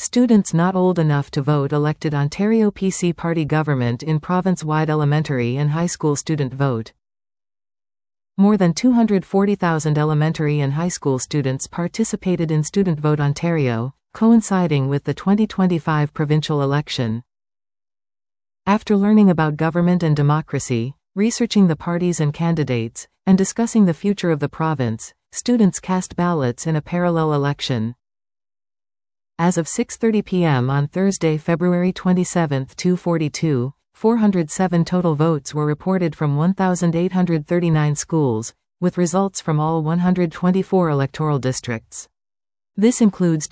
Students not old enough to vote elected Ontario PC Party government in province-wide elementary and high school student vote. More than 240,000 elementary and high school students participated in Student Vote Ontario, coinciding with the 2025 provincial election. After learning about government and democracy, researching the parties and candidates, and discussing the future of the province, students cast ballots in a parallel election. As of 6:30 p.m. on Thursday, February 27, 2042, 407 total votes were reported from 1,839 schools, with results from all 124 electoral districts. This includes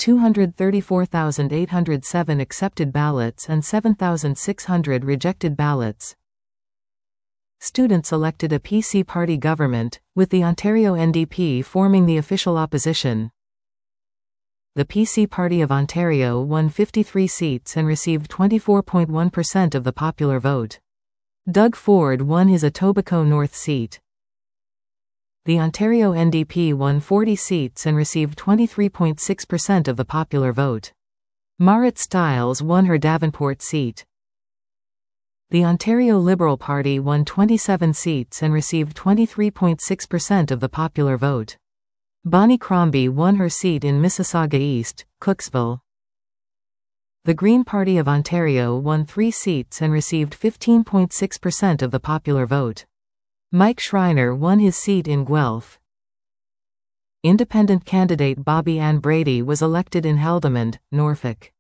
234,807 accepted ballots and 7,600 rejected ballots. Students elected a PC party government, with the Ontario NDP forming the official opposition. The PC Party of Ontario won 53 seats and received 24.1% of the popular vote. Doug Ford won his Etobicoke North seat. The Ontario NDP won 40 seats and received 23.6% of the popular vote. Marit Stiles won her Davenport seat. The Ontario Liberal Party won 27 seats and received 23.6% of the popular vote. Bonnie Crombie won her seat in Mississauga East, Cooksville. The Green Party of Ontario won 3 seats and received 15.6% of the popular vote. Mike Schreiner won his seat in Guelph. Independent candidate Bobby Ann Brady was elected in Haldimand, Norfolk.